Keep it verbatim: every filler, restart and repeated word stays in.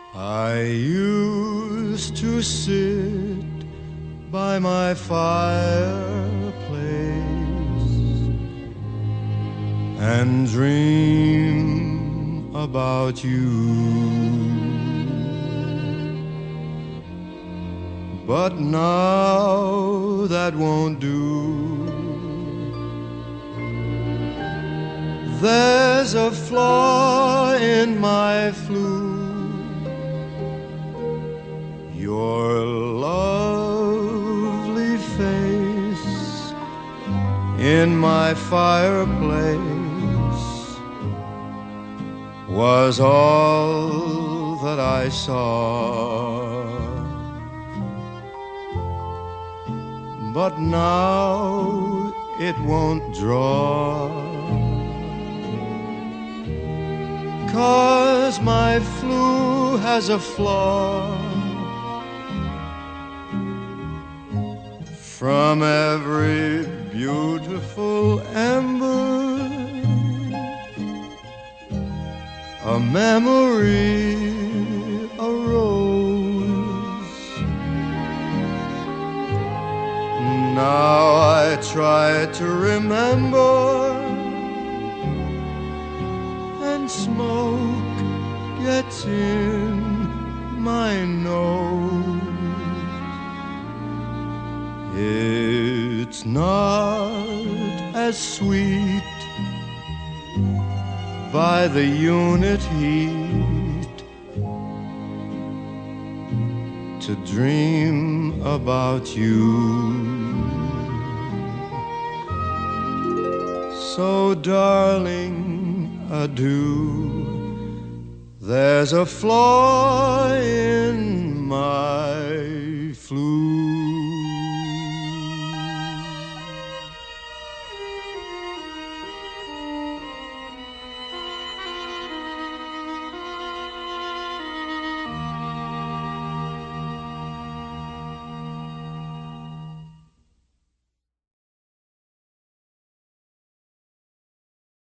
I used to sit by my fireplace and dream about you, but now that won't do. There's a flaw in my flute. Your lovely face in my fireplace was all that I saw, but now it won't draw, 'cause my flue has a flaw. From every beautiful ember, a memory arose. Now I try to remember, and smoke gets in my nose. It's not as sweet by the unit heat to dream about you. So darling, adieu. There's a flaw in my